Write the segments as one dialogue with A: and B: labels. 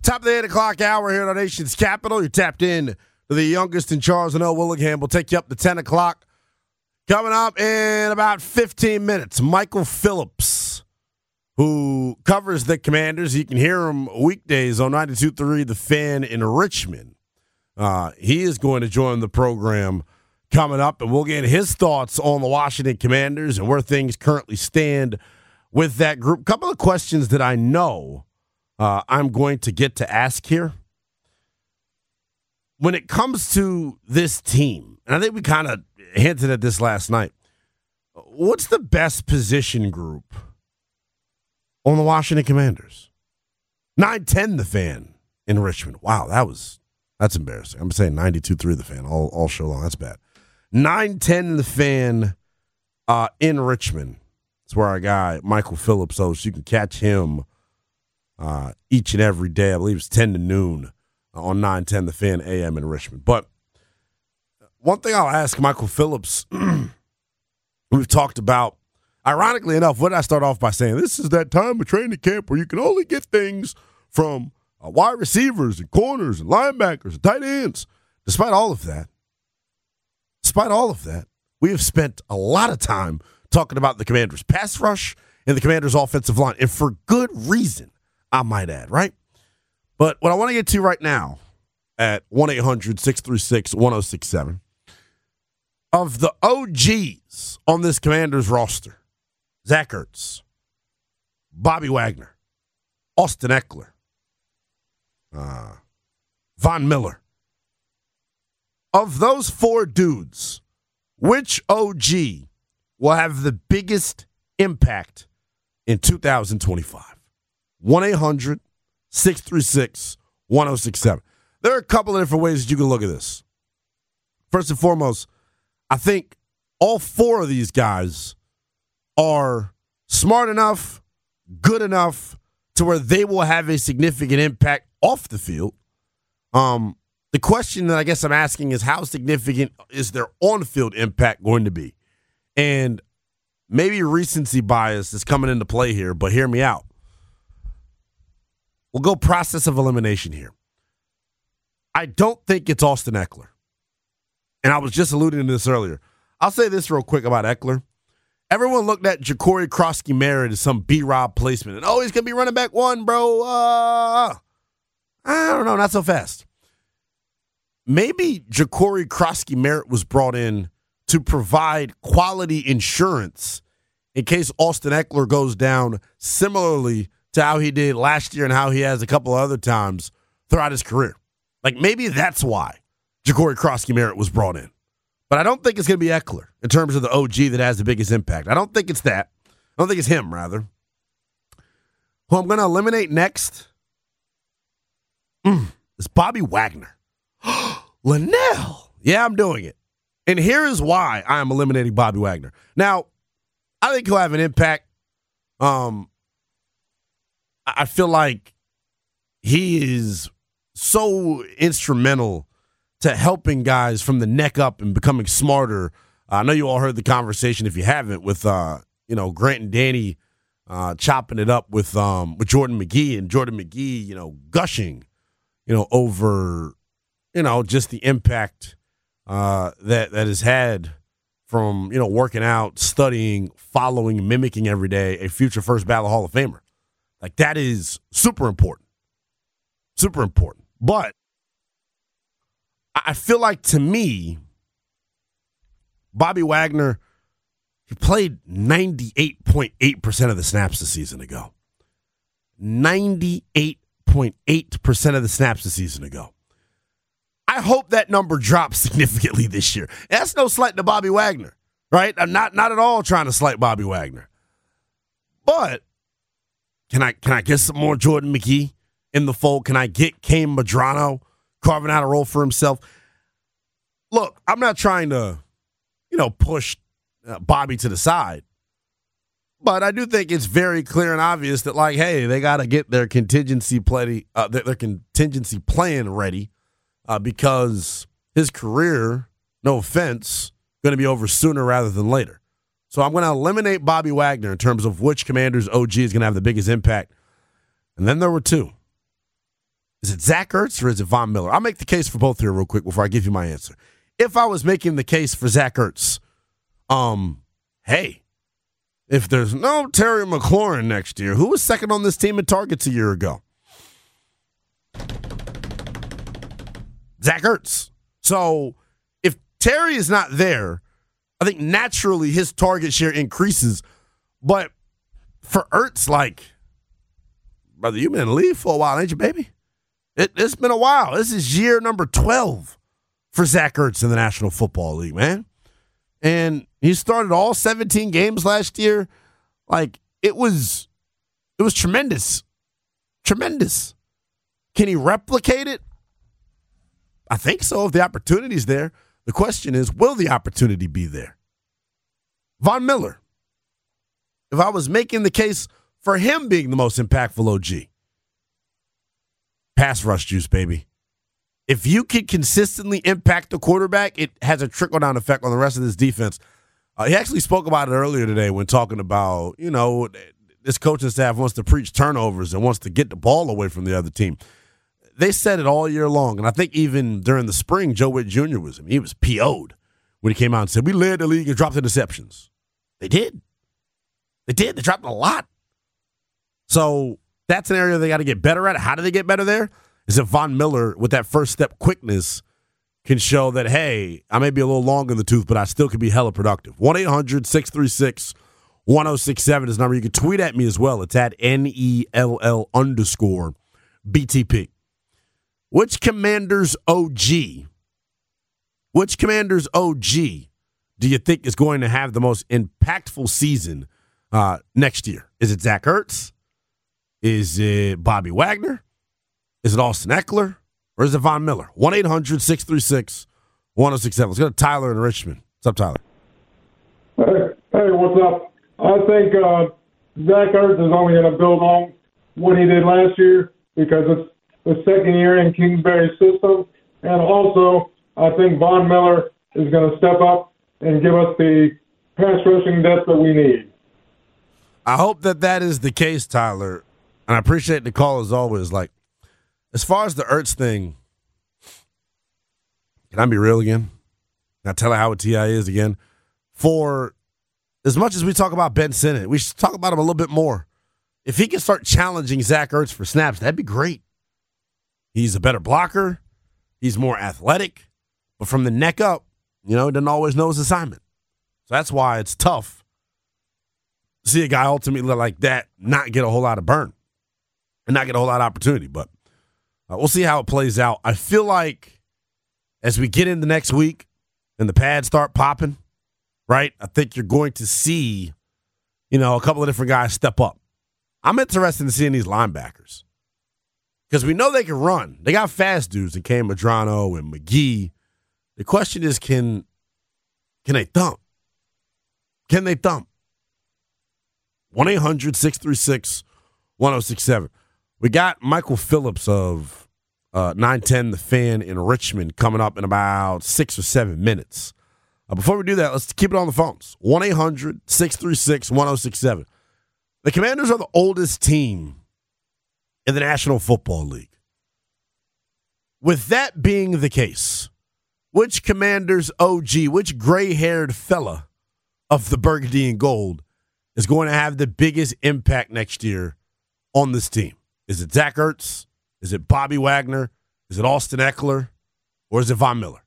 A: Top of the 8 o'clock hour here at our nation's capital. You're tapped in to the youngest in Charles and L. Willingham. We'll take you up to 10 o'clock. Coming up in about 15 minutes, Michael Phillips, who covers the Commanders. You can hear him weekdays on 92.3 The Fan in Richmond. He is going to join the program coming up, and we'll get his thoughts on the Washington Commanders and where things currently stand with that group. A couple of questions that I know I'm going to get to ask here. When it comes to this team, and I think we kind of hinted at this last night, what's the best position group on the Washington Commanders? 910 The Fan in Richmond. Wow, that's embarrassing. I'm saying 92.3 The Fan all show long. That's bad. 910 The Fan in Richmond. That's where our guy Michael Phillips hosts. You can catch him each and every day. I believe it's 10 to noon on 910 The Fan AM in Richmond. But one thing I'll ask Michael Phillips, we've talked about, ironically enough, what did I start off by saying? This is that time of training camp where you can only get things from wide receivers and corners and linebackers and tight ends. Despite all of that, we have spent a lot of time talking about the Commanders' pass rush and the Commanders' offensive line, and for good reason, I might add, right? But what I want to get to right now at 1-800-636-1067, of the OGs on this Commanders roster, Zach Ertz, Bobby Wagner, Austin Eckler, Von Miller. Of those four dudes, which OG will have the biggest impact in 2025? 1-800-636-1067. There are a couple of different ways that you can look at this. First and foremost, I think all four of these guys are smart enough, good enough to where they will have a significant impact off the field. The question that I guess I'm asking is, how significant is their on-field impact going to be? And maybe recency bias is coming into play here, but hear me out. We'll go process of elimination here. I don't think it's Austin Eckler. And I was just alluding to this earlier. I'll say this real quick about Eckler. Everyone looked at Jacory Krosky-Merritt as some B-Rob placement. And, he's going to be running back one, bro. I don't know, not so fast. Maybe Jacory Krosky-Merritt was brought in to provide quality insurance in case Austin Eckler goes down, similarly to how he did last year and how he has a couple of other times throughout his career. Like, maybe that's why Jacory Krosky-Merritt was brought in. But I don't think it's going to be Eckler in terms of the OG that has the biggest impact. I don't think it's that. I don't think it's him, rather. Who I'm going to eliminate next is Bobby Wagner. Linnell. Yeah, I'm doing it. And here is why I am eliminating Bobby Wagner. Now, I think he'll have an impact. I feel like he is so instrumental to helping guys from the neck up and becoming smarter. I know you all heard the conversation, if you haven't, with Grant and Danny chopping it up with Jordan McGee, and Jordan McGee, gushing, over, just the impact that has had from, working out, studying, following, mimicking every day a future first ballot Hall of Famer. Like, that is super important. Super important. But I feel like, to me, Bobby Wagner, he played 98.8% of the snaps the season ago. 98.8% of the snaps the season ago. I hope that number drops significantly this year. That's no slight to Bobby Wagner, right? I'm not at all trying to slight Bobby Wagner. But can I get some more Jordan McGee in the fold? Can I get Kane Madrano carving out a role for himself? Look, I'm not trying to, push Bobby to the side. But I do think it's very clear and obvious that, hey, they got to get their contingency plan ready because his career, no offense, going to be over sooner rather than later. So I'm going to eliminate Bobby Wagner in terms of which Commanders OG is going to have the biggest impact. And then there were two. Is it Zach Ertz or is it Von Miller? I'll make the case for both here real quick before I give you my answer. If I was making the case for Zach Ertz, hey, if there's no Terry McLaurin next year, who was second on this team in targets a year ago? Zach Ertz. So if Terry is not there, I think naturally his target share increases. But for Ertz, like, brother, you've been in the league for a while, ain't you, baby? It's been a while. This is year number 12 for Zach Ertz in the National Football League, man. And he started all 17 games last year. Like, it was tremendous. Tremendous. Can he replicate it? I think so, if the opportunity's there. The question is, will the opportunity be there? Von Miller. If I was making the case for him being the most impactful OG, pass rush juice, baby. If you can consistently impact the quarterback, it has a trickle-down effect on the rest of this defense. He actually spoke about it earlier today when talking about, this coaching staff wants to preach turnovers and wants to get the ball away from the other team. They said it all year long, and I think even during the spring, Joe Witt Jr. was PO'd when he came out and said, we led the league and dropped interceptions. They did. They dropped a lot. So that's an area they got to get better at. How do they get better there? Is if Von Miller, with that first step quickness, can show that, hey, I may be a little long in the tooth, but I still can be hella productive. 1-800-636-1067 is the number. You can tweet at me as well. It's at NELL_BTP. Which Commanders OG do you think is going to have the most impactful season next year? Is it Zach Ertz? Is it Bobby Wagner? Is it Austin Eckler? Or is it Von Miller? 1-800-636-1067. Let's go to Tyler in Richmond. What's up, Tyler?
B: Hey, what's up? I think Zach Ertz is only going to build on what he did last year because it's the second year in Kingsbury's system. And also, I think Von Miller is going to step up and give us the pass rushing depth that we need.
A: I hope that is the case, Tyler. And I appreciate the call as always. Like, as far as the Ertz thing, can I be real again? Can I tell her how T.I. is again? For as much as we talk about Ben Sinnott, we should talk about him a little bit more. If he can start challenging Zach Ertz for snaps, that'd be great. He's a better blocker. He's more athletic. But from the neck up, he doesn't always know his assignment. So that's why it's tough to see a guy ultimately like that not get a whole lot of burn and not get a whole lot of opportunity. But we'll see how it plays out. I feel like as we get into next week and the pads start popping, right, I think you're going to see, a couple of different guys step up. I'm interested in seeing these linebackers because we know they can run. They got fast dudes in Cam Madrano and McGee. The question is, can they thump? Can they thump? 1-800-636-1067. We got Michael Phillips of 910 The Fan in Richmond coming up in about 6 or 7 minutes. Before we do that, let's keep it on the phones. 1-800-636-1067. The Commanders are the oldest team in the National Football League. With that being the case, which Commanders OG, which gray-haired fella of the burgundy and gold is going to have the biggest impact next year on this team? Is it Zach Ertz? Is it Bobby Wagner? Is it Austin Eckler? Or is it Von Miller?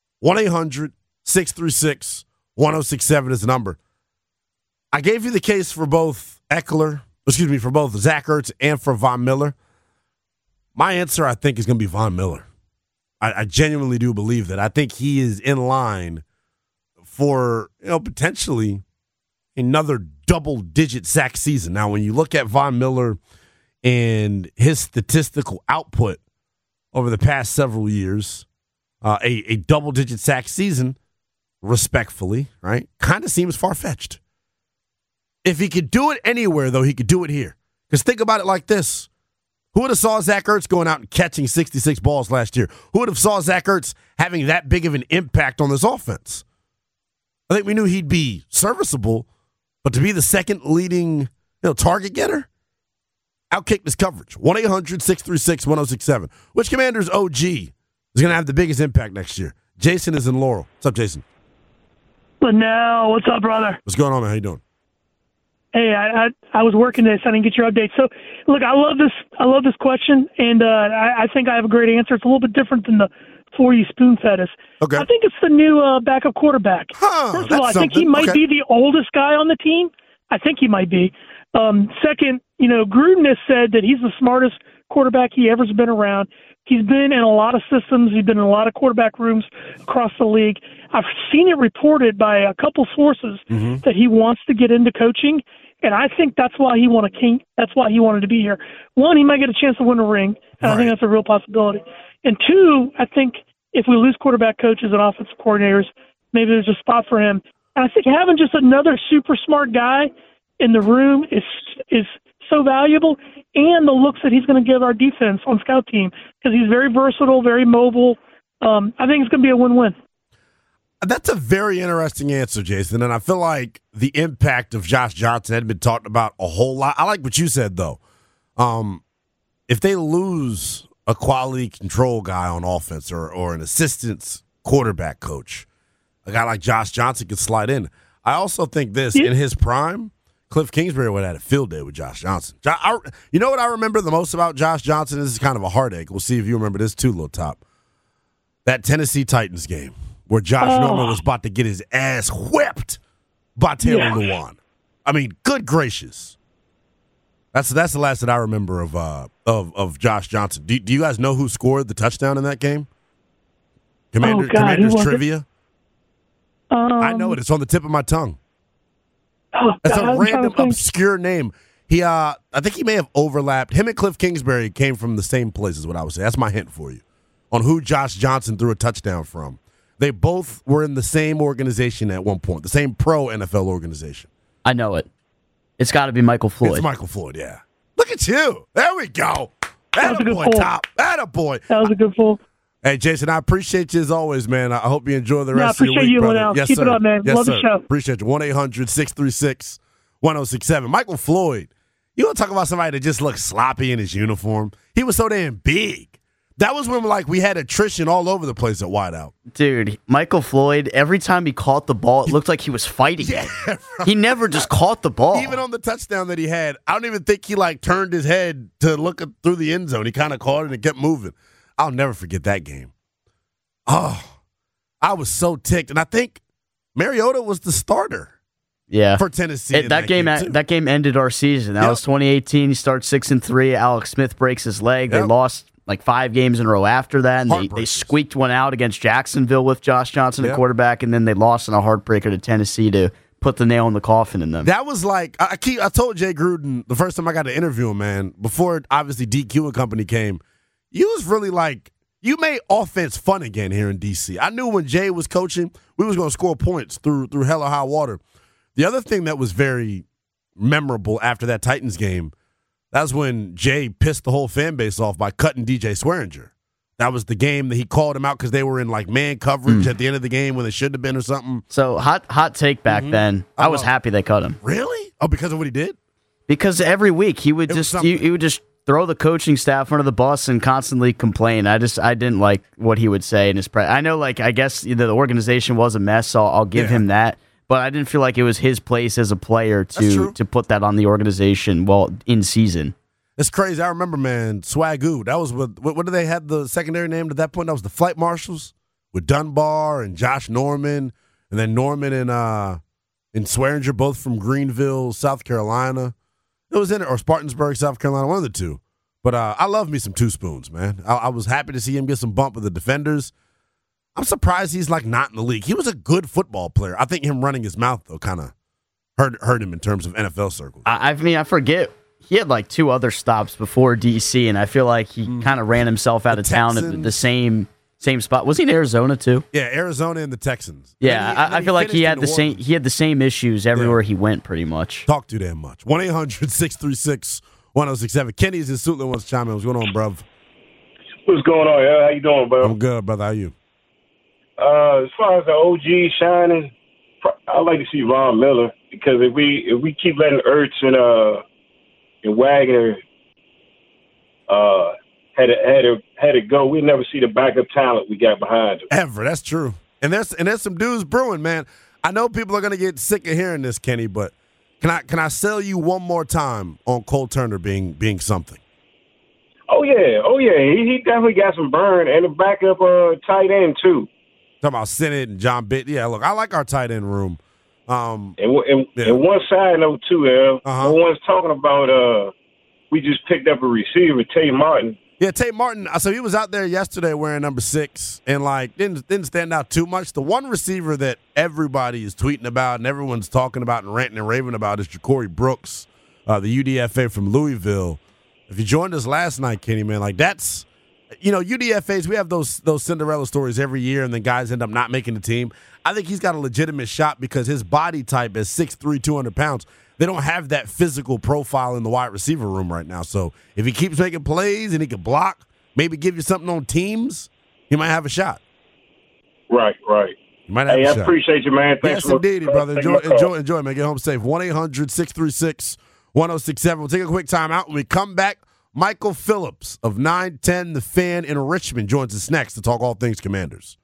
A: 1-800-636-1067 is the number. I gave you the case for both for both Zach Ertz and for Von Miller. My answer, I think, is going to be Von Miller. I genuinely do believe that. I think he is in line for, potentially another double-digit sack season. Now, when you look at Von Miller and his statistical output over the past several years, a double-digit sack season, respectfully, right, kind of seems far-fetched. If he could do it anywhere, though, he could do it here. Because think about it like this. Who would have saw Zach Ertz going out and catching 66 balls last year? Who would have saw Zach Ertz having that big of an impact on this offense? I think we knew he'd be serviceable, but to be the second leading target getter, outkick this coverage. 1-800-636-1067. Which Commanders OG is going to have the biggest impact next year? Jason is in Laurel. What's up, Jason?
C: Linnell, what's up, brother?
A: What's going on, man? How you doing?
C: Hey, I was working this. I didn't get your update. So, look, I love this question, and I think I have a great answer. It's a little bit different than the for you spoon-fed us.
A: Okay.
C: I think it's the new backup quarterback. First of all, I think he might be the oldest guy on the team. I think he might be. Second, Gruden has said that he's the smartest quarterback he ever's been around. He's been in a lot of systems. He's been in a lot of quarterback rooms across the league. I've seen it reported by a couple sources that he wants to get into coaching, and I think that's why he wanted to be here. One, he might get a chance to win a ring, and I think that's a real possibility. And two, I think if we lose quarterback coaches and offensive coordinators, maybe there's a spot for him. And I think having just another super smart guy in the room is so valuable, and the looks that he's going to give our defense on scout team, because he's very versatile, very mobile. I think it's going to be a win-win.
A: That's a very interesting answer, Jason, and I feel like the impact of Josh Johnson had been talked about a whole lot. I like what you said, though. If they lose a quality control guy on offense or an assistant quarterback coach, a guy like Josh Johnson could slide in. I also think this, in his prime, Cliff Kingsbury would have had a field day with Josh Johnson. You know what I remember the most about Josh Johnson? This is kind of a heartache. We'll see if you remember this too, Lil Top. That Tennessee Titans game where Josh Norman was about to get his ass whipped by Taylor Lewan. I mean, good gracious. That's the last that I remember of Josh Johnson. Do you guys know who scored the touchdown in that game? Commanders trivia? I know it. It's on the tip of my tongue. It's a random, obscure name. I think he may have overlapped. Him and Cliff Kingsbury came from the same place, is what I would say. That's my hint for you on who Josh Johnson threw a touchdown from. They both were in the same organization at one point, the same pro NFL organization.
D: I know it. It's got to be Michael Floyd.
A: It's Michael Floyd, yeah. Look at you. There we go. Attaboy, Top. Attaboy.
C: That was a good pull.
A: Hey, Jason, I appreciate you as always, man. I hope you enjoy the rest of your week,
C: you,
A: brother.
C: Linnell.
A: Yes,
C: Keep
A: sir.
C: it up, man.
A: Yes,
C: Love
A: sir.
C: the show.
A: Appreciate you. 1-800-636-1067. Michael Floyd. You want to talk about somebody that just looks sloppy in his uniform? He was so damn big. That was when we had attrition all over the place at wideout.
D: Dude, Michael Floyd, every time he caught the ball, it looked like he was fighting.
A: Yeah,
D: he never just caught the ball.
A: Even on the touchdown that he had, I don't even think he turned his head to look through the end zone. He kind of caught it and kept moving. I'll never forget that game. Oh, I was so ticked. And I think Mariota was the starter.
D: Yeah,
A: for Tennessee.
D: That game ended our season. That was 2018. He starts 6-3. Alex Smith breaks his leg. They lost 5 games in a row after that, and they squeaked one out against Jacksonville with Josh Johnson at quarterback, and then they lost in a heartbreaker to Tennessee to put the nail in the coffin in them.
A: That was I told Jay Gruden the first time I got to interview him, man, before obviously DQ and company came, you was really you made offense fun again here in D.C. I knew when Jay was coaching, we was going to score points through hell or high water. The other thing that was very memorable after that Titans game, that was when Jay pissed the whole fan base off by cutting DJ Swearinger. That was the game that he called him out because they were in man coverage at the end of the game when they shouldn't have been or something.
D: So hot take back then. I was happy they cut him.
A: Really? Oh, because of what he did?
D: Because every week he would he would just throw the coaching staff under the bus and constantly complain. I didn't like what he would say in his press. I know, I guess the organization was a mess, so I'll give him that. But I didn't feel like it was his place as a player to put that on the organization in season.
A: It's crazy. I remember, man, Swagoo. That was what did they have the secondary name at that point? That was the Flight Marshals with Dunbar and Josh Norman, and then Norman and Swearinger, both from Greenville, South Carolina. It was or Spartansburg, South Carolina, one of the two. But I love me some Two Spoons, man. I was happy to see him get some bump with the defenders. I'm surprised he's not in the league. He was a good football player. I think him running his mouth, though, kind of hurt him in terms of NFL circles.
D: I forget. He had 2 other stops before D.C., and I feel like he kind of ran himself out of town at the same spot. Was he in Arizona too?
A: Yeah, Arizona and the Texans.
D: Yeah, I feel like he had the same issues everywhere he went, pretty much.
A: Talk too damn much. 1-800-636-1067. Kenny's in Suitland wants to chime in. What's going on, bruv?
E: What's going on? Yeah, how you doing, bro?
A: I'm good, brother. How you?
E: As far as the OG shining, I'd like to see Von Miller, because if we keep letting Ertz and Wagner had to go, we'd never see the backup talent we got behind him.
A: Ever. That's true. And there's some dudes brewing, man. I know people are going to get sick of hearing this, Kenny, but can I sell you one more time on Cole Turner being something?
E: Oh yeah. He definitely got some burn, and a backup tight end too.
A: Talking about Sennett and John Bitt. Yeah, look, I like our tight end room.
E: And one side note too, no one's talking about. We just picked up a receiver, Tate Martin.
A: Yeah, Tate Martin. So he was out there yesterday wearing number 6 and didn't stand out too much. The one receiver that everybody is tweeting about and everyone's talking about and ranting and raving about is Ja'Cory Brooks, the UDFA from Louisville. If you joined us last night, Kenny, man, like that's, UDFAs, we have those Cinderella stories every year and then guys end up not making the team. I think he's got a legitimate shot because his body type is 6'3", 200 pounds. They don't have that physical profile in the wide receiver room right now. So if he keeps making plays and he can block, maybe give you something on teams, he might have a shot.
E: Right.
A: You might have a shot.
E: I appreciate you, man. Thanks,
A: yes, indeed, brother. Enjoy, man. Get home safe. 1-800-636-1067. We'll take a quick time out. When we come back, Michael Phillips of 910 The Fan in Richmond joins us next to talk all things Commanders.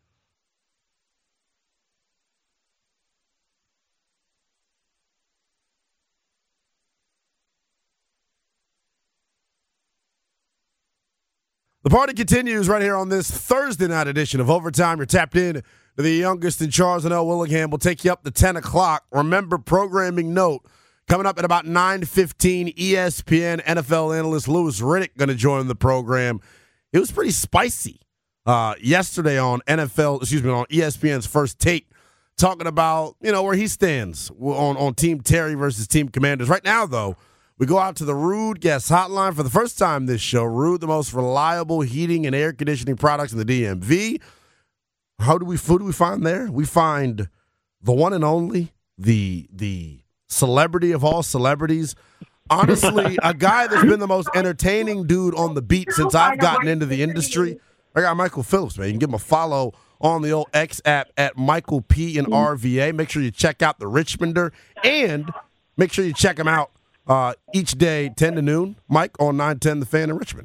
A: The party continues right here on this Thursday night edition of Overtime. You're tapped in to the youngest in Charles and L. Willingham. We'll take you up to 10 o'clock. Remember, programming note, coming up at about 9:15, ESPN NFL analyst Louis Riddick going to join the program. It was pretty spicy yesterday on ESPN's First Take, talking about, where he stands on Team Terry versus Team Commanders. Right now, though, we go out to the Ruud guest hotline for the first time this show. Ruud, the most reliable heating and air conditioning products in the DMV. Who do we find there? We find the one and only, the celebrity of all celebrities. Honestly, a guy that's been the most entertaining dude on the beat since I've gotten into the industry. I got Michael Phillips, man. You can give him a follow on the old X app at Michael P and RVA. Make sure you check out the Richmonder and make sure you check him out each day, 10 to noon, Mike, on 910 The Fan in Richmond.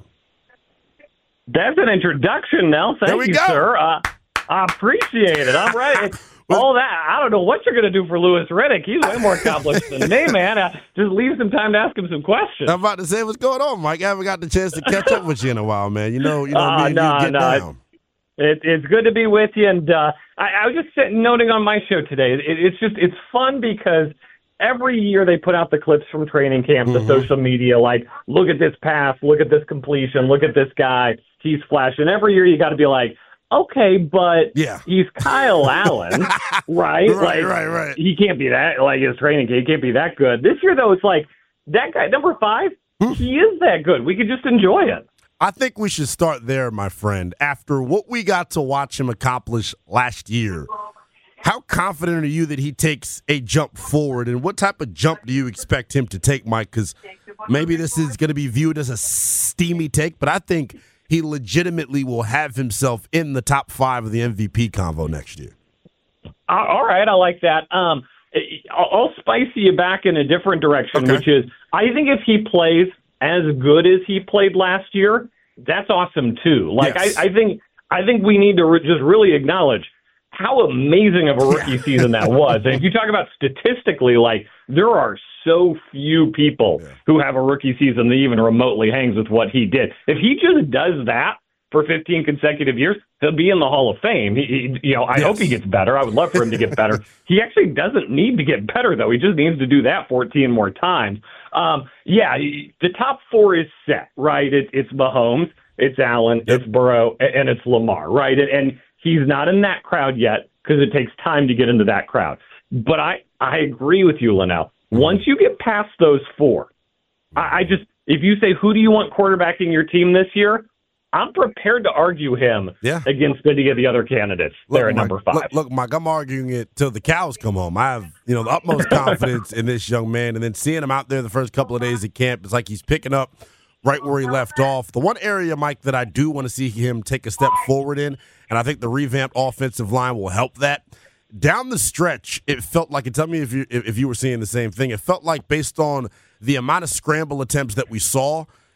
F: That's an introduction, Nell. Thank you, sir. I appreciate it. I'm ready. All that, I don't know what you're going to do for Louis Riddick. He's way more accomplished than me, man. Just leave some time to ask him some questions.
A: I'm about to say, what's going on, Mike? I haven't got the chance to catch up with you in a while, man. You know, me and you get down.
F: It's good to be with you, and I was just noting on my show today. It's fun because every year they put out the clips from training camp, the social media, like, look at this pass, look at this completion, look at this guy, he's flashing. Every year you got to be like, okay, but he's Kyle Allen, right?
A: Right.
F: He can't be that, like, his training camp, he can't be that good. This year, though, it's like, that guy, number 5, he is that good. We could just enjoy it.
A: I think we should start there, my friend. After what we got to watch him accomplish last year, how confident are you that he takes a jump forward, and what type of jump do you expect him to take, Mike? Because maybe this is going to be viewed as a steamy take, but I think he legitimately will have himself in the top 5 of the MVP convo next year.
F: All right, I like that. I'll spice you back in a different direction, which is I think if he plays as good as he played last year, that's awesome too. Like, yes. I think we need to just really acknowledge how amazing of a rookie season that was. And if you talk about statistically, like, there are so few people who have a rookie season that even remotely hangs with what he did. If he just does that for 15 consecutive years, he'll be in the Hall of Fame. I hope he gets better. I would love for him to get better. He actually doesn't need to get better, though. He just needs to do that 14 more times. The top 4 is set, right? It's Mahomes, it's Allen, it's Burrow, and it's Lamar, right? And he's not in that crowd yet because it takes time to get into that crowd. But I agree with you, Linnell. Once you get past those 4, if you say, who do you want quarterbacking your team this year? I'm prepared to argue him against any of the other candidates there at number 5.
A: Look, Mike, I'm arguing it till the cows come home. I have, the utmost confidence in this young man. And then seeing him out there the first couple of days at camp, it's like he's picking up right where he left off. The one area, Mike, that I do want to see him take a step forward in, and I think the revamped offensive line will help that. Down the stretch, it felt like, and tell me if you were seeing the same thing, it felt like based on the amount of scramble attempts that we saw,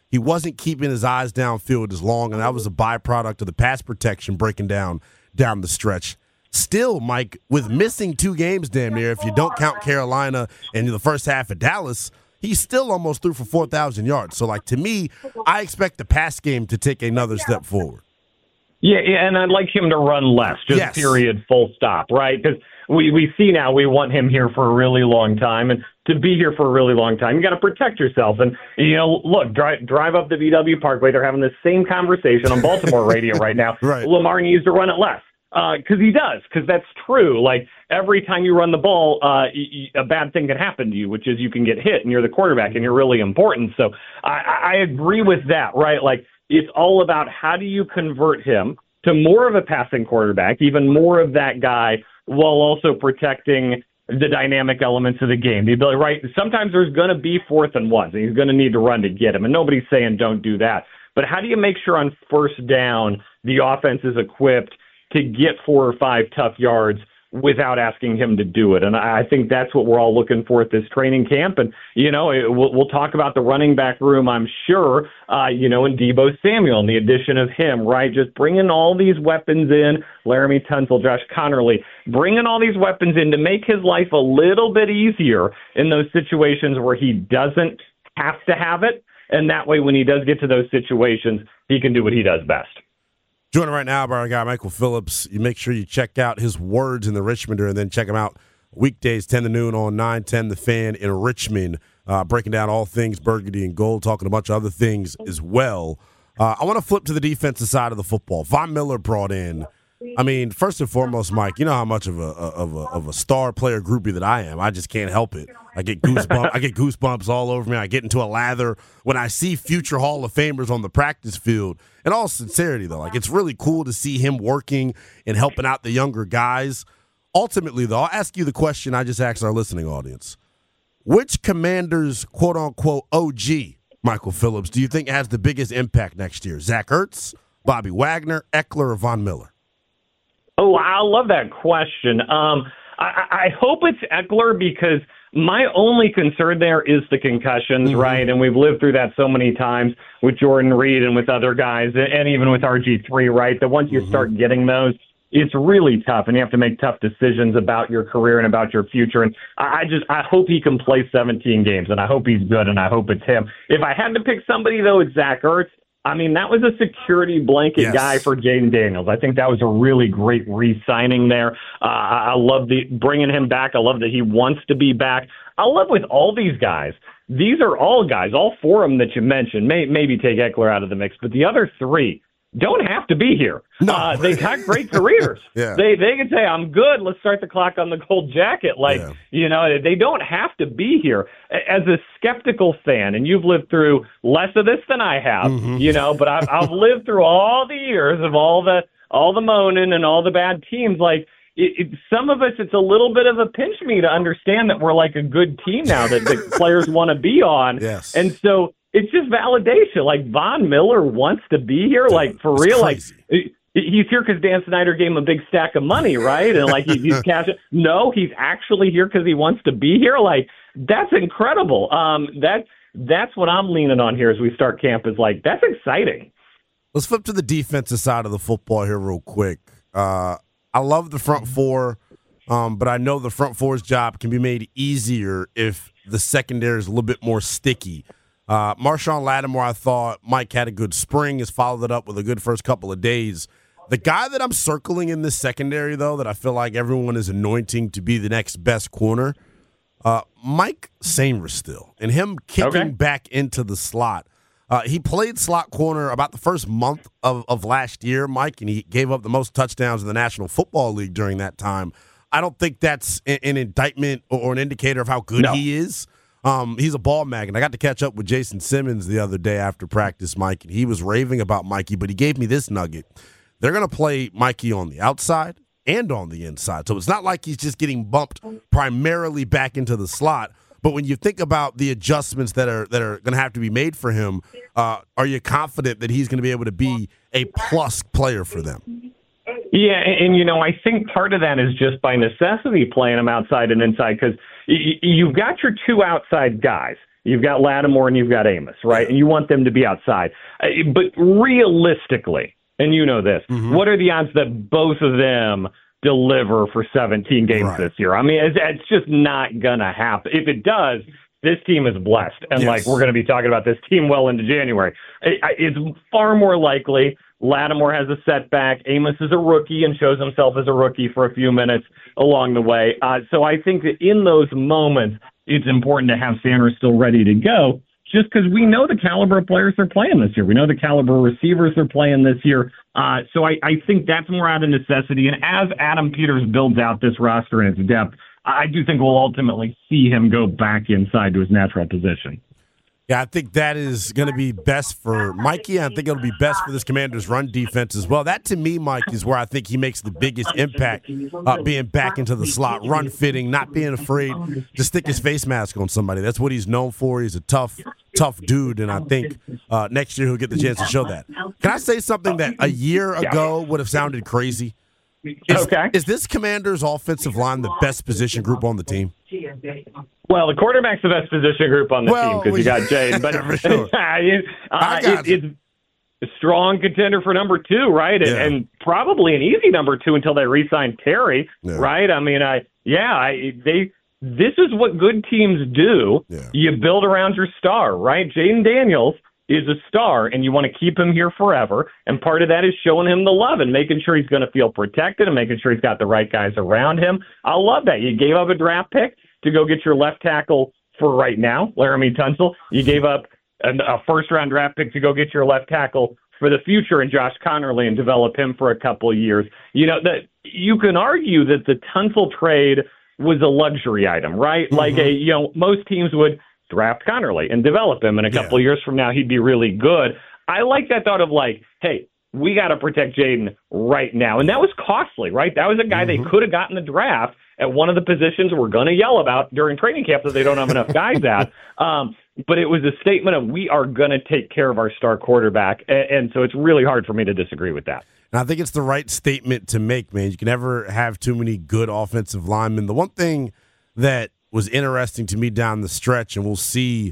A: He wasn't keeping his eyes downfield as long, and that was a byproduct of the pass protection breaking down the stretch. Still, Mike, with missing 2 games damn near, if you don't count Carolina and the first half of Dallas, he's still almost threw for 4,000 yards. So, to me, I expect the pass game to take another step forward.
F: Yeah, and I'd like him to run less, just period, full stop, right? Because we see now we want him here for a really long time, and to be here for a really long time, you got to protect yourself. And, look, drive up the VW Parkway. They're having the same conversation on Baltimore radio right now.
A: Right.
F: Lamar needs to run it less. Because he does, because that's true. Every time you run the ball, a bad thing can happen to you, which is you can get hit, and you're the quarterback, and you're really important. So I agree with that, right? It's all about how do you convert him to more of a passing quarterback, even more of that guy, while also protecting the dynamic elements of the game. The ability, right? Sometimes there's going to be 4th and 1s, and he's going to need to run to get him, and nobody's saying don't do that. But how do you make sure on first down the offense is equipped to get 4 or 5 tough yards without asking him to do it? And I think that's what we're all looking for at this training camp. And, we'll talk about the running back room, I'm sure, and Deebo Samuel and the addition of him, right? Just bringing all these weapons in, Laramie Tunsil, Josh Connerly, bringing all these weapons in to make his life a little bit easier in those situations where he doesn't have to have it. And that way, when he does get to those situations, he can do what he does best.
A: Joining right now by our guy, Michael Phillips. You make sure you check out his words in the Richmonder, and then check him out weekdays 10 to noon on 910 The Fan in Richmond, breaking down all things burgundy and gold, talking a bunch of other things as well. I want to flip to the defensive side of the football. Von Miller brought in. I mean, first and foremost, Mike, you know how much of a star player groupie that I am. I just can't help it. I get goosebumps all over me. I get into a lather when I see future Hall of Famers on the practice field. In all sincerity, though, it's really cool to see him working and helping out the younger guys. Ultimately, though, I'll ask you the question I just asked our listening audience. Which Commanders, quote-unquote, OG, Michael Phillips, do you think has the biggest impact next year? Zach Ertz, Bobby Wagner, Eckler, or Von Miller?
F: Oh, I love that question. I hope it's Eckler, because my only concern there is the concussions, right? And we've lived through that so many times with Jordan Reed and with other guys, and even with RG3, right? That once you start getting those, it's really tough, and you have to make tough decisions about your career and about your future. And I hope he can play 17 games, and I hope he's good, and I hope it's him. If I had to pick somebody, though, it's Zach Ertz. I mean, that was a security blanket guy for Jaden Daniels. I think that was a really great re-signing there. I love bringing him back. I love that he wants to be back. I love with all these guys. These are all guys, all 4 of them that you mentioned. Maybe take Eckler out of the mix, but the other 3 don't have to be here. No. They got great careers. They can say, I'm good. Let's start the clock on the gold jacket. They don't have to be here. As a skeptical fan, and you've lived through less of this than I have, but I've lived through all the years of all the moaning and all the bad teams. Some of us, it's a little bit of a pinch me to understand that we're like a good team now that the players want to be on.
A: Yes.
F: And so it's just validation. Von Miller wants to be here, for real.
A: Crazy.
F: He's here because Dan Snyder gave him a big stack of money, right? And he's cashing. No, he's actually here because he wants to be here. That's incredible. That's what I'm leaning on here as we start camp. Is that's exciting.
A: Let's flip to the defensive side of the football here real quick. I love the front 4, but I know the front 4's job can be made easier if the secondary is a little bit more sticky. Marshawn Lattimore, I thought Mike had a good spring, has followed it up with a good first couple of days. The guy that I'm circling in this secondary, though, that I feel like everyone is anointing to be the next best corner, Mike Sainristil, and him kicking back into the slot. He played slot corner about the first month of last year, Mike, and he gave up the most touchdowns in the National Football League during that time. I don't think that's an indictment or an indicator of how good he is. He's a ball magnet. I got to catch up with Jason Simmons the other day after practice, Mike, and he was raving about Mikey, but he gave me this nugget. They're going to play Mikey on the outside and on the inside. So it's not like he's just getting bumped primarily back into the slot. But when you think about the adjustments that are going to have to be made for him, are you confident that he's going to be able to be a plus player for them?
F: Yeah, and I think part of that is just by necessity playing him outside and inside, because you've got your 2 outside guys. You've got Lattimore and you've got Amos, right? And you want them to be outside. But realistically, and you know this, what are the odds that both of them deliver for 17 games this year? I mean, it's just not going to happen. If it does, this team is blessed. And, we're going to be talking about this team well into January. It's far more likely Lattimore has a setback. Amos is a rookie and shows himself as a rookie for a few minutes along the way. So I think that in those moments, it's important to have Sanders still ready to go, just because we know the caliber of players they're playing this year. We know the caliber of receivers they're playing this year. So I think that's more out of necessity. And as Adam Peters builds out this roster and its depth, I do think we'll ultimately see him go back inside to his natural position.
A: Yeah, I think that is going to be best for Mikey. I think it'll be best for this Commanders' run defense as well. That, to me, Mike, is where I think he makes the biggest impact, being back into the slot, run fitting, not being afraid to stick his face mask on somebody. That's what he's known for. He's a tough dude, and I think next year he'll get the chance to show that. Can I say something that a year ago would have sounded crazy? Is this Commanders' offensive line the best position group on the team?
F: Well, the quarterback's the best position group on the team because you got Jade. But
A: for sure.
F: It's a strong contender for number 2, right?
A: Yeah.
F: And probably an easy number 2 until they re-sign Terry, right? I mean, this is what good teams do. Yeah. You build around your star, right? Jaden Daniels is a star, and you want to keep him here forever. And part of that is showing him the love and making sure he's going to feel protected and making sure he's got the right guys around him. I love that. You gave up a draft pick to go get your left tackle for right now, Laramie Tunsil. You gave up a first-round draft pick to go get your left tackle for the future in Josh Connerly and develop him for a couple of years. You know, that you can argue that the Tunsil trade was a luxury item, right? Like, most teams would draft Connerly and develop him, and a couple of years from now, he'd be really good. I like that thought of like, hey, we got to protect Jaden right now. And that was costly, right? That was a guy they could have gotten the draft at one of the positions we're going to yell about during training camp that they don't have enough guys at. But it was a statement of we are going to take care of our star quarterback. And so it's really hard for me to disagree with that.
A: And I think it's the right statement to make, man. You can never have too many good offensive linemen. The one thing that was interesting to me down the stretch, and we'll see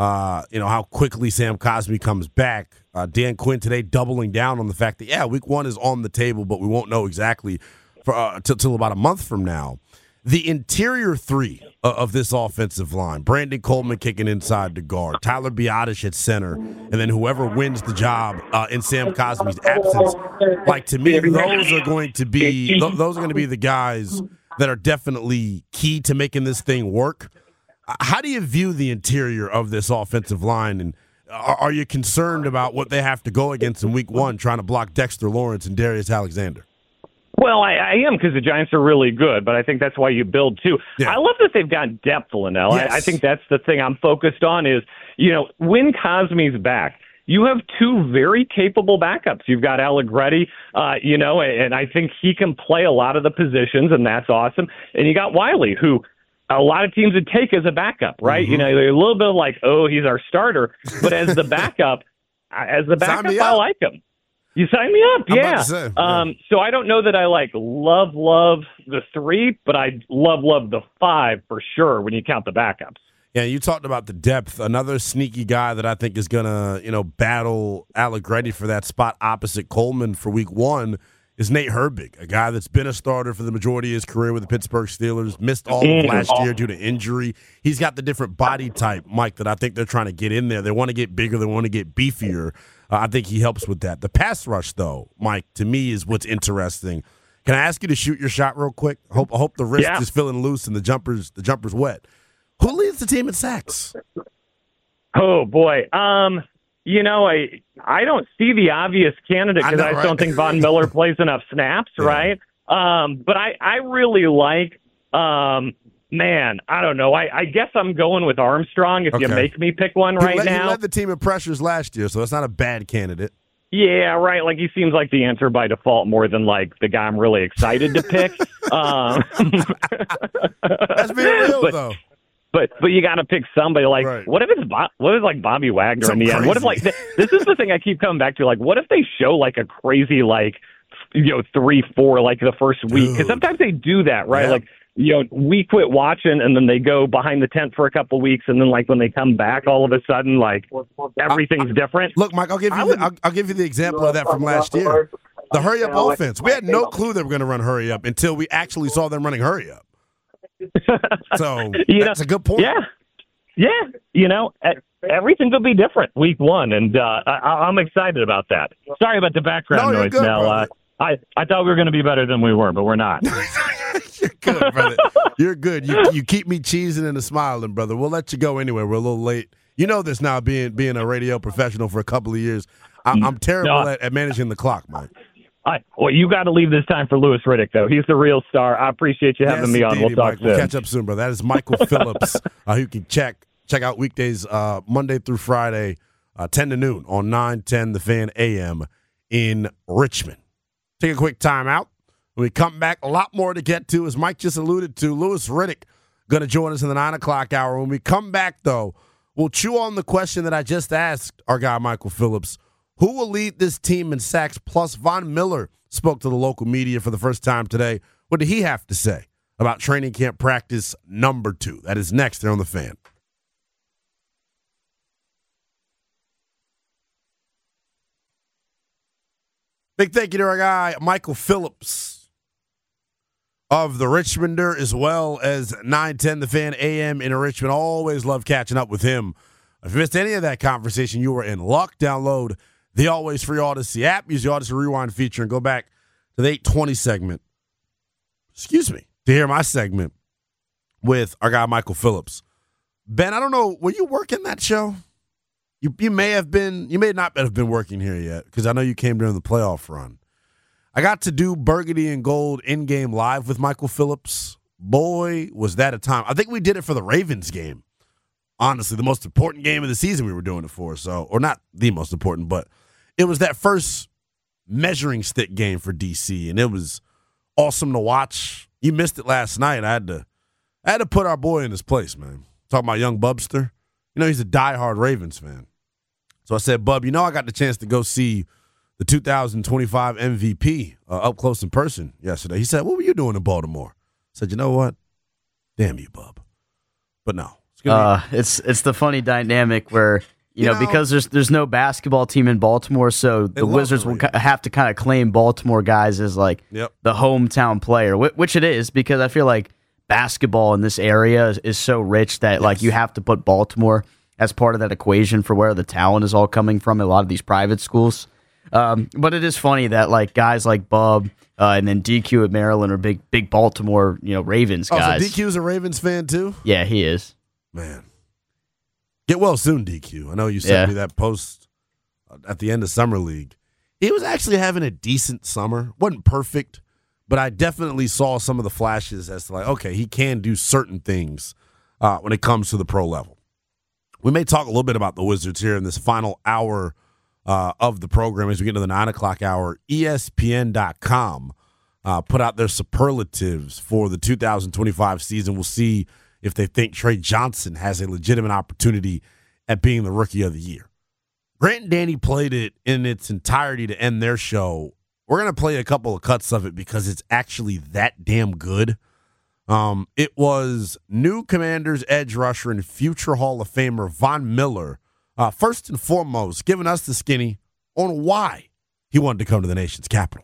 A: how quickly Sam Cosmi comes back. Dan Quinn today doubling down on the fact that, week 1 is on the table, but we won't know exactly till about a month from now. The interior 3 of this offensive line, Brandon Coleman kicking inside the guard, Tyler Biadasz at center, and then whoever wins the job in Sam Cosmi's absence. Like, to me, those are going to be the guys that are definitely key to making this thing work. How do you view the interior of this offensive line, and are you concerned about what they have to go against in week 1, trying to block Dexter Lawrence and Darius Alexander?
F: Well, I am, because the Giants are really good, but I think that's why you build too. Yeah. I love that they've got depth, Linnell. Yes. I think that's the thing I'm focused on is, when Cosmi's back, you have 2 very capable backups. You've got Allegretti, and I think he can play a lot of the positions, and that's awesome. And you got Wiley, who a lot of teams would take as a backup, right? Mm-hmm. They're a little bit like, he's our starter. But as the backup, I like him. You sign me up, yeah. So I don't know that I love the 3, but I love the 5 for sure when you count the backups.
A: Yeah, you talked about the depth. Another sneaky guy that I think is going to, battle Allegretti for that spot opposite Coleman for week 1 is Nate Herbig, a guy that's been a starter for the majority of his career with the Pittsburgh Steelers, missed all of last year due to injury. He's got the different body type, Mike, that I think they're trying to get in there. They want to get bigger. They want to get beefier. I think he helps with that. The pass rush, though, Mike, to me is what's interesting. Can I ask you to shoot your shot real quick? I hope the wrist is feeling loose and the jumper's wet. Who leads the team in sacks?
F: Oh, boy. I don't see the obvious candidate because I don't think Von Miller plays enough snaps, right? But I really like, I don't know. I guess I'm going with Armstrong if you make me pick one now.
A: He led the team in pressures last year, so it's not a bad candidate.
F: Yeah, right. Like, he seems like the answer by default more than, the guy I'm really excited to pick.
A: That's being real, though.
F: But you got to pick somebody. What if it's Bobby Wagner in the end? What if this is the thing I keep coming back to? What if they show a crazy 3-4 the first week? Because sometimes they do that, right? we quit watching, and then they go behind the tent for a couple weeks, and then like when they come back, all of a sudden like everything's different.
A: Look, Mike, I'll give you the example of that from last year. The hurry up offense. We had no clue they were going to run hurry up until we actually saw them running hurry up. So that's a good point.
F: Yeah. Everything could be different week one, and I'm excited about that. Sorry about the background noise, Mel. I thought we were going to be better than we were, but we're not.
A: You're good, brother. You're good. You keep me cheesing and smiling, brother. We'll let you go anyway. We're a little late. You know this now, being a radio professional for a couple of years. I'm terrible at managing the clock, Mike.
F: Well, you got to leave this time for Louis Riddick, though. He's the real star. I appreciate you having me on. We'll talk soon.
A: We'll catch up soon, brother. That is Michael Phillips, who you can check out weekdays Monday through Friday, 10 to noon on 910 The Fan AM in Richmond. Take a quick time out. When we come back, a lot more to get to. As Mike just alluded to, Louis Riddick going to join us in the 9 o'clock hour. When we come back, though, we'll chew on the question that I just asked our guy Michael Phillips. Who will lead this team in sacks? Plus, Von Miller spoke to the local media for the first time today. What did he have to say about training camp practice number 2? That is next here on The Fan. Big thank you to our guy, Michael Phillips of the Richmonder, as well as 910 The Fan AM in Richmond. Always love catching up with him. If you missed any of that conversation, you were in luck. Download the always free Odyssey app. Use the Odyssey Rewind feature and go back to the 820 segment. To hear my segment with our guy, Michael Phillips. Ben, I don't know, were you working that show? You may not have been working here yet, because I know you came during the playoff run. I got to do Burgundy and Gold in-game live with Michael Phillips. Boy, was that a time. I think we did it for the Ravens game. Honestly, the most important game of the season we were doing it for. Or not the most important, but it was that first measuring stick game for DC, and it was awesome to watch. You missed it last night. I had to put our boy in his place, man. Talking about young Bubster. He's a diehard Ravens fan. So I said, Bub, I got the chance to go see the 2025 MVP up close in person yesterday. He said, what were you doing in Baltimore? I said, you know what? Damn you, Bub. But no.
D: It's the funny dynamic where, because there's no basketball team in Baltimore, so the Wizards will have to kind of claim Baltimore guys as like the hometown player, which it is, because I feel like basketball in this area is so rich that like you have to put Baltimore as part of that equation for where the talent is all coming from. A lot of these private schools, but it is funny that like guys like Bub and then DQ at Maryland are big Baltimore Ravens guys.
A: So DQ's a Ravens fan too?
D: Yeah, he is.
A: Man, get well soon, DQ. I know you sent me that post at the end of Summer League. He was actually having a decent summer. Wasn't perfect, but I definitely saw some of the flashes as to like, okay, he can do certain things when it comes to the pro level. We may talk a little bit about the Wizards here in this final hour of the program as we get to the 9 o'clock hour. ESPN.com put out their superlatives for the 2025 season. We'll see if they think Trey Johnson has a legitimate opportunity at being the Rookie of the Year. Grant and Danny played it in its entirety to end their show. We're going to play a couple of cuts of it because it's actually that damn good. It was new Commanders edge rusher and future Hall of Famer Von Miller, first and foremost, giving us the skinny on why he wanted to come to the nation's capital.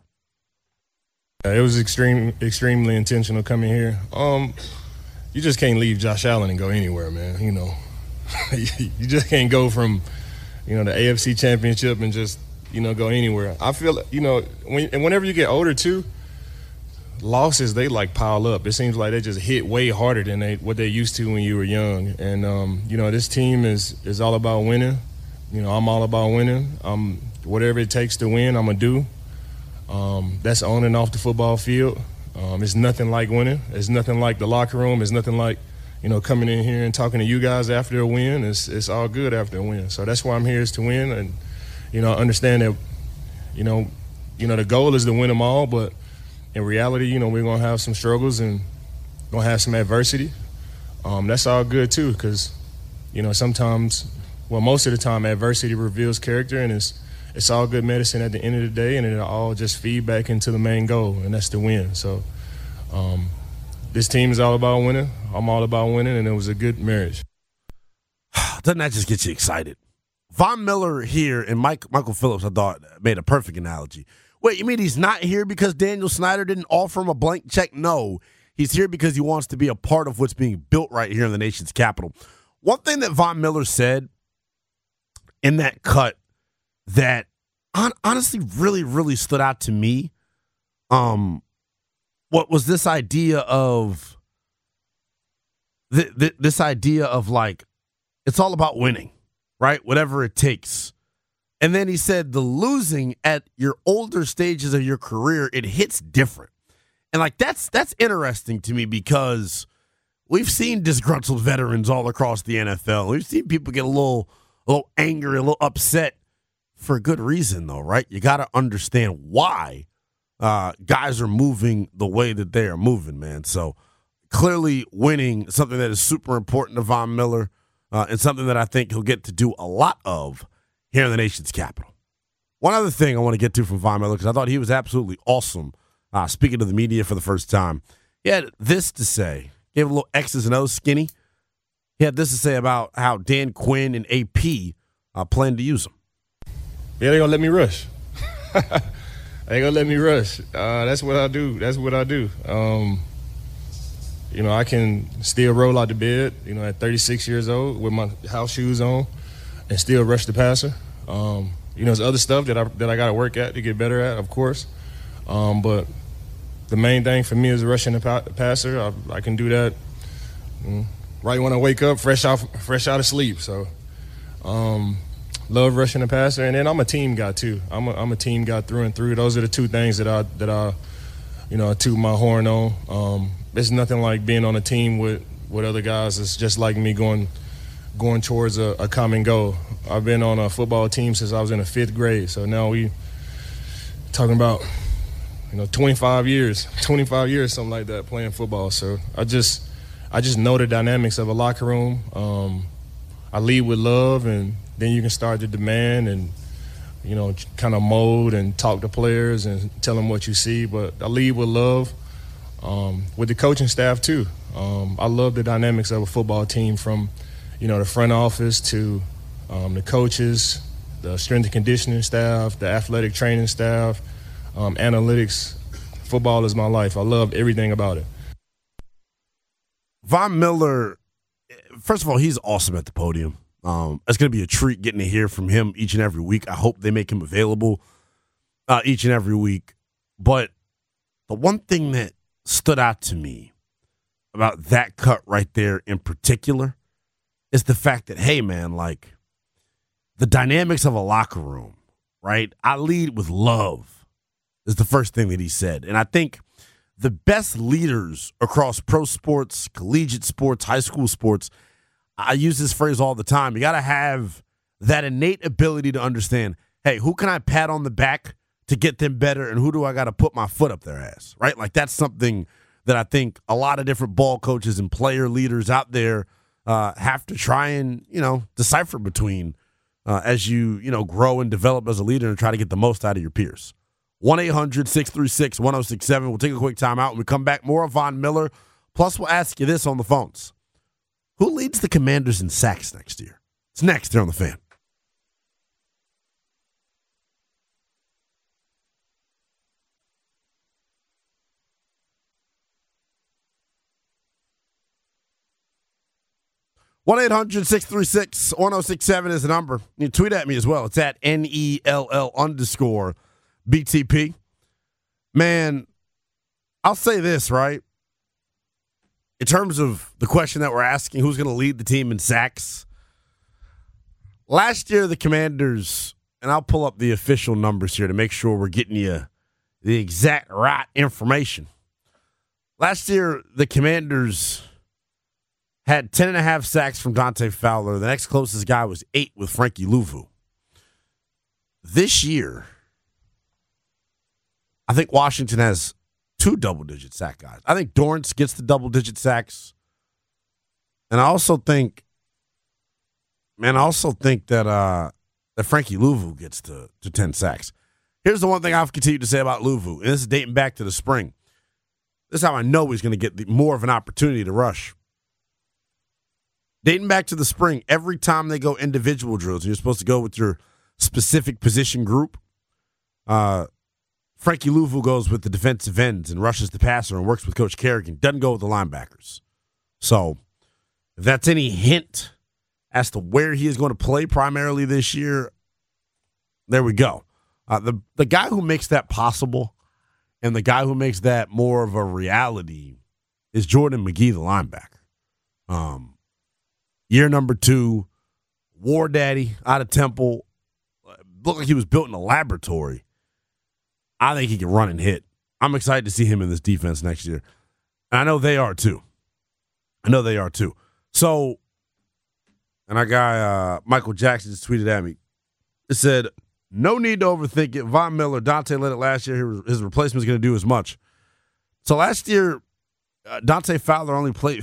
G: It was extremely intentional coming here. You just can't leave Josh Allen and go anywhere, man. You just can't go from, the AFC Championship and just, go anywhere. I feel, whenever you get older too, losses, they like pile up. It seems like they just hit way harder than what they used to when you were young. And, this team is all about winning. I'm all about winning. Whatever it takes to win, I'm going to do. That's on and off the football field. It's nothing like winning. It's nothing like the locker room. It's nothing like, coming in here and talking to you guys after a win. It's all good after a win. So that's why I'm here, is to win. And, understand that, the goal is to win them all. But in reality, we're going to have some struggles and going to have some adversity. That's all good, too, because, sometimes, most of the time, adversity reveals character, and it's all good medicine at the end of the day, and it'll all just feed back into the main goal, and that's to win. So, this team is all about winning. I'm all about winning, and it was a good marriage.
A: Doesn't that just get you excited? Von Miller here and Michael Phillips, I thought, made a perfect analogy. Wait, you mean he's not here because Daniel Snyder didn't offer him a blank check? No, he's here because he wants to be a part of what's being built right here in the nation's capital. One thing that Von Miller said in that cut that honestly really, really stood out to me, what was this idea of this idea of like, it's all about winning, right? Whatever it takes. And then he said the losing at your older stages of your career, it hits different. And like that's interesting to me because we've seen disgruntled veterans all across the NFL. We've seen people get a little angry, a little upset for a good reason though, right? You got to understand why guys are moving the way that they are moving, man. So clearly winning, something that is super important to Von Miller, and something that I think he'll get to do a lot of here in the nation's capital. One other thing I want to get to from Von Miller, because I thought he was absolutely awesome speaking to the media for the first time. He had this to say. Gave a little X's and O's skinny. He had this to say about how Dan Quinn and AP plan to use him.
G: Yeah, they're going to let me rush. They gonna let me rush. That's what I do. I can still roll out the bed, at 36 years old with my house shoes on and still rush the passer. There's other stuff that I got to work at to get better at, of course. But the main thing for me is rushing the passer. I can do that right when I wake up, fresh out of sleep. So love rushing the passer, and then I'm a team guy too. I'm a team guy through and through. Those are the two things that I toot my horn on. It's nothing like being on a team with other guys. It's just like me going towards a common goal. I've been on a football team since I was in the 5th grade. So now we talking about 25 years, something like that, playing football. So I just know the dynamics of a locker room. I lead with love, and then you can start to demand and kind of mold and talk to players and tell them what you see. But I lead with love. With the coaching staff too. I love the dynamics of a football team, from the front office to the coaches, the strength and conditioning staff, the athletic training staff, analytics. Football is my life. I love everything about it.
A: Von Miller, first of all, he's awesome at the podium. It's going to be a treat getting to hear from him each and every week. I hope they make him available each and every week. But the one thing that stood out to me about that cut right there in particular is the fact that, hey, man, like the dynamics of a locker room, right? I lead with love is the first thing that he said. And I think the best leaders across pro sports, collegiate sports, high school sports, I use this phrase all the time. You got to have that innate ability to understand, hey, who can I pat on the back to get them better, and who do I got to put my foot up their ass, right? Like that's something that I think a lot of different ball coaches and player leaders out there have to try and, decipher between as you, grow and develop as a leader and try to get the most out of your peers. 1-800-636-1067. We'll take a quick time out. When we come back, more of Von Miller. Plus, we'll ask you this on the phones. Who leads the Commanders in sacks next year? It's next here on The Fan. One 1-800-636-1067 is the number. You can tweet at me as well. It's at NELL_BTP. Man, I'll say this, right? In terms of the question that we're asking, who's going to lead the team in sacks? Last year, the Commanders, and I'll pull up the official numbers here to make sure we're getting you the exact right information. Last year, the Commanders had 10.5 sacks from Dante Fowler. The next closest guy was 8 with Frankie Louvu. This year, I think Washington has 2 double-digit sack guys. I think Dorrance gets the double-digit sacks. And I also think that Frankie Louvu gets to 10 sacks. Here's the one thing I've continued to say about Louvu, and this is dating back to the spring. This is how I know he's going to get more of an opportunity to rush. Dating back to the spring, every time they go individual drills, and you're supposed to go with your specific position group, Frankie Louvu goes with the defensive ends and rushes the passer and works with Coach Kerrigan. Doesn't go with the linebackers. So if that's any hint as to where he is going to play primarily this year, there we go. The guy who makes that possible and the guy who makes that more of a reality is Jordan McGee, the linebacker. Year number 2, War Daddy out of Temple. Looked like he was built in a laboratory. I think he can run and hit. I'm excited to see him in this defense next year. And I know they are too. So, and our guy, Michael Jackson, just tweeted at me. It said, no need to overthink it. Von Miller, Dante led it last year. His replacement is going to do as much. So last year, Dante Fowler only played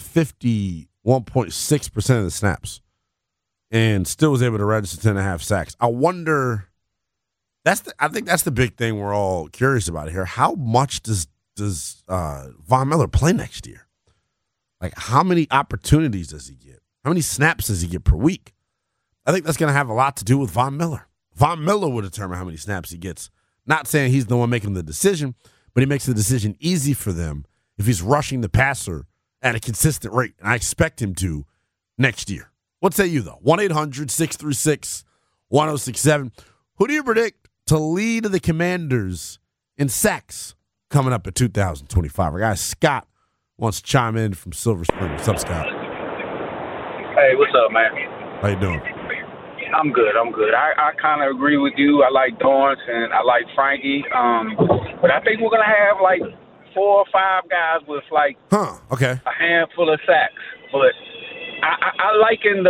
A: 51.6% of the snaps and still was able to register 10.5 sacks. I wonder, I think that's the big thing we're all curious about here. How much does Von Miller play next year? Like, how many opportunities does he get? How many snaps does he get per week? I think that's going to have a lot to do with Von Miller. Von Miller will determine how many snaps he gets. Not saying he's the one making the decision, but he makes the decision easy for them if he's rushing the passer at a consistent rate, and I expect him to next year. What say you, though? 1-800-636-1067. Who do you predict to lead the Commanders in sacks coming up in 2025? Our guy Scott wants to chime in from Silver Spring. What's up, Scott?
H: Hey, what's up, man?
A: How you doing?
H: I'm good. I kind of agree with you. I like Dorrance and I like Frankie. But I think we're going to have like 4 or 5 guys with like a handful of sacks. But I liken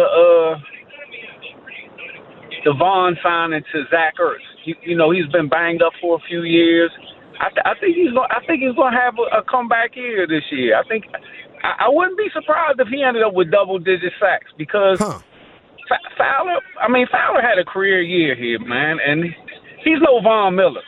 H: the Vaughn signing to Zach Ertz. He's been banged up for a few years. I think he's going to have a comeback year this year. I think I wouldn't be surprised if he ended up with double-digit sacks because Fowler had a career year here, man, and he's no Von Miller.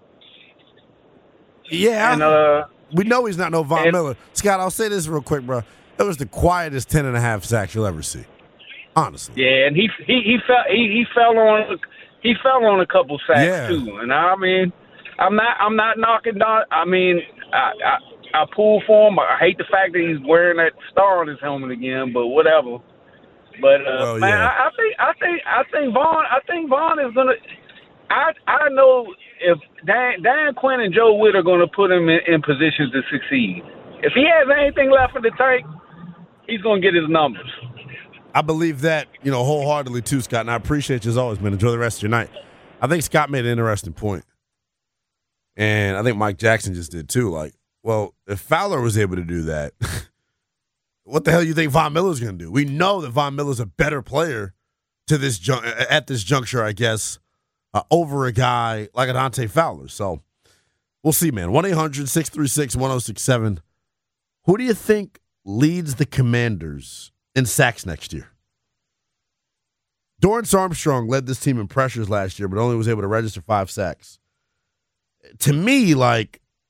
A: Yeah, and, we know he's not no Von Miller. Scott, I'll say this real quick, bro. That was the quietest 10.5 sacks you'll ever see, honestly.
H: Yeah, and he fell on a couple sacks too, and I mean. I'm not knocking down. I mean, I pull for him. I hate the fact that he's wearing that star on his helmet again, but whatever. But man, I think Vaughn is gonna. I know if Dan Quinn and Joe Witt are gonna put him in positions to succeed. If he has anything left in the tank, he's gonna get his numbers.
A: I believe that, wholeheartedly too, Scott. And I appreciate you as always, man. Enjoy the rest of your night. I think Scott made an interesting point. And I think Mike Jackson just did too. Like, well, if Fowler was able to do that, what the hell do you think Von Miller's going to do? We know that Von Miller's a better player at this juncture, I guess, over a guy like a Dante Fowler. So we'll see, man. 1-800-636-1067. Who do you think leads the Commanders in sacks next year? Dorrance Armstrong led this team in pressures last year, but only was able to register 5 sacks. To me, I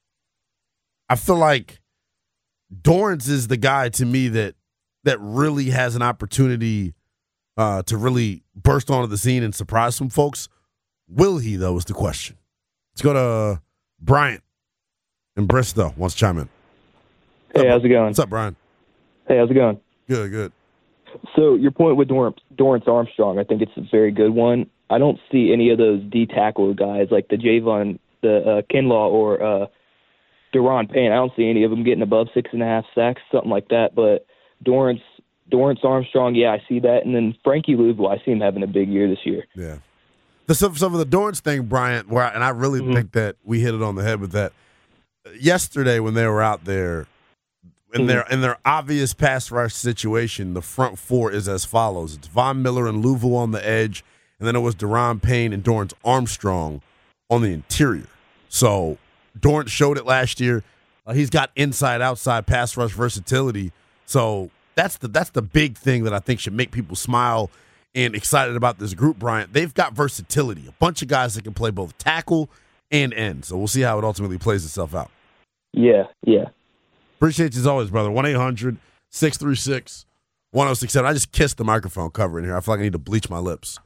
A: feel like Dorrance is the guy to me that really has an opportunity to really burst onto the scene and surprise some folks. Will he, though, is the question. Let's go to Bryant in Bristol. Wants to chime in.
I: Hey, how's it going?
A: What's up, Brian?
I: Hey, how's it going?
A: Good.
I: So your point with Dorrance Armstrong, I think it's a very good one. I don't see any of those D-tackle guys like the Javon Kinlaw or Deron Payne. I don't see any of them getting above 6.5 sacks, something like that. But Dorrance Armstrong, yeah, I see that. And then Frankie Louvu, I see him having a big year this year.
A: Yeah. Some of the Dorrance thing, Bryant, and I really think that we hit it on the head with that. Yesterday when they were out there, in their obvious pass rush situation, the front 4 is as follows. It's Von Miller and Louvu on the edge, and then it was Deron Payne and Dorrance Armstrong on the interior. So Dorrance showed it last year. He's got inside-outside pass rush versatility. So that's the big thing that I think should make people smile and excited about this group, Bryant. They've got versatility, a bunch of guys that can play both tackle and end. So we'll see how it ultimately plays itself out.
I: Yeah.
A: Appreciate you as always, brother. 1-800-636-1067. I just kissed the microphone cover in here. I feel like I need to bleach my lips.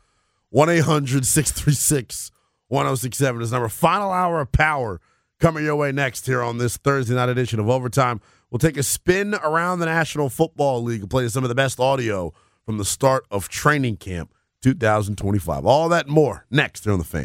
A: 1-800-636-1067 is number. Final hour of power coming your way next here on this Thursday night edition of Overtime. We'll take a spin around the National Football League and play some of the best audio from the start of training camp 2025. All that and more next here on The Fan.